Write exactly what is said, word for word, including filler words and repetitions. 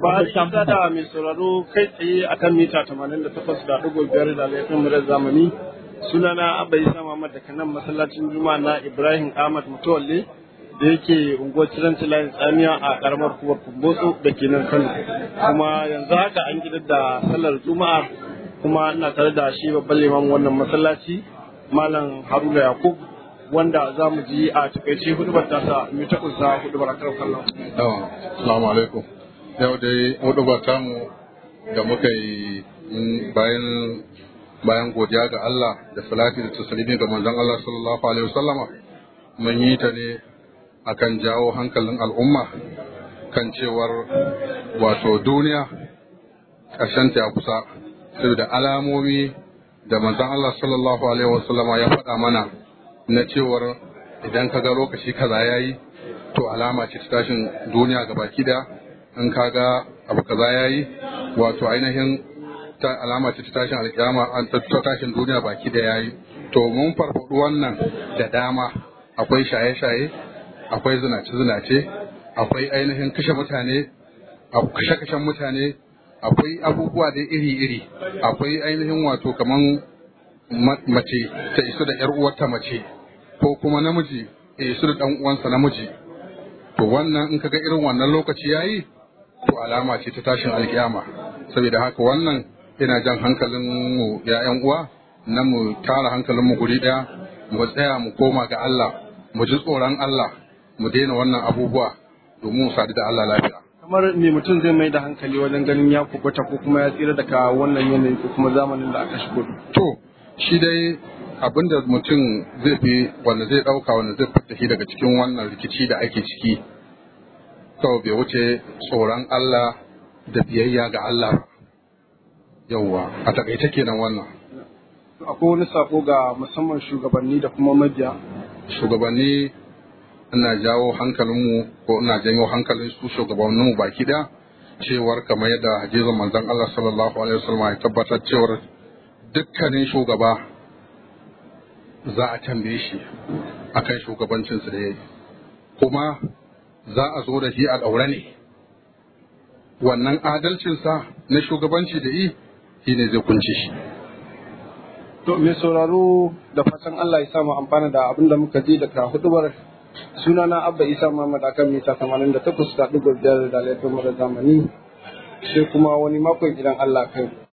Buhari Isa da mai sauraro kai tsaye a kan mita tamanin da takwas da ɗigo biyar da laifin murar zamani. Sunana Abba Isa Muhammad daga nan masallacin Juma'a na Ibrahim Ahmad Mutuwalle da yake unguwar Ciranci Layin Tsamiya a ƙaramar kuwar Kumbotso da ke nan Kano. Kuma yanzu haka an gidar da sallar Juma'a kuma ina tare da shi babban liman wannan masallaci Malam Haruna Yakub wanda za mu ji a takaice hudubar tasa mai takunsa hudubar akar kallon. Assalamu alaikum. Yau dai hudubar tamu da muka yi bayan bayan godiya ga Allah da salati da taslimi ga manzon Allah sallallahu alaihi wasallama mun yi ta ne akan jawo hankalin al'umma kan cewar wato duniya ƙarshen ta ya kusa saboda alamomi da manzon Allah sallallahu alaihi wasallama ya faɗa mana na cewar idan ka ga lokaci kaza yayi to alama ce ta tashin duniya gabaki da in ka ga abu kaza yayi wato ainihin ta alama ce ta tashin alkiyama an ta tashin duniya baki da yayi to mun farfaɗu wannan da dama akwai shaye-shaye akwai zinace-zinace akwai ainihin kashe mutane kashe-kashen mutane akwai abubuwa da iri-iri akwai ainihin wato kaman mace ta isu da yar uwarta mace ko kuma namiji ya isu da dan uwansa namiji to wannan in kaga irin wannan lokaci yayi to alama ce ta tashin alkiyama saboda haka wannan ina jan hankalin mu ya yan uwa na mu tara hankalin mu guri daya mu tsaya mu koma ga Allah mu ji tsoron Allah mu daina wannan abubuwa domin mu sadu da Allah lafiya. Kamar me mutum zai mai da hankali wajen ganin ya kubuta ko kuma ya tsira daga wannan yanayi ko kuma zamanin da aka shigo? To shi dai abinda mutum zai fi wanda zai dauka wanda zai fita shi daga cikin wannan rikici da ake ciki kawai bai wuce tsoron Allah da biyayya ga Allah yawwa a takaice kenan wannan. Akwai wani sako ga musamman shugabanni da kuma mabiya? Shugabanni ina jawo hankalinmu ko ina janyo hankalin su shugabanninmu baki daya cewar kamar yadda hadisin manzon Allah sallallahu alaihi wasallam ya tabbatar cewar dukkanin shugaba za a tambaye shi akan shugabancinsa da ya yi kuma za a zo da shi a ɗaure ne wannan adalcinsa na shugabanci da yi shi ne zai kunce shi. To mai sauraro da fatan Allah ya samu amfana da abin da muka ji daga hudubar sunana Abba Isa Muhammad akan mita tamanin da takwas da ɗigo biyar da laifin mara zamani sai kuma wani makon idan Allah kai.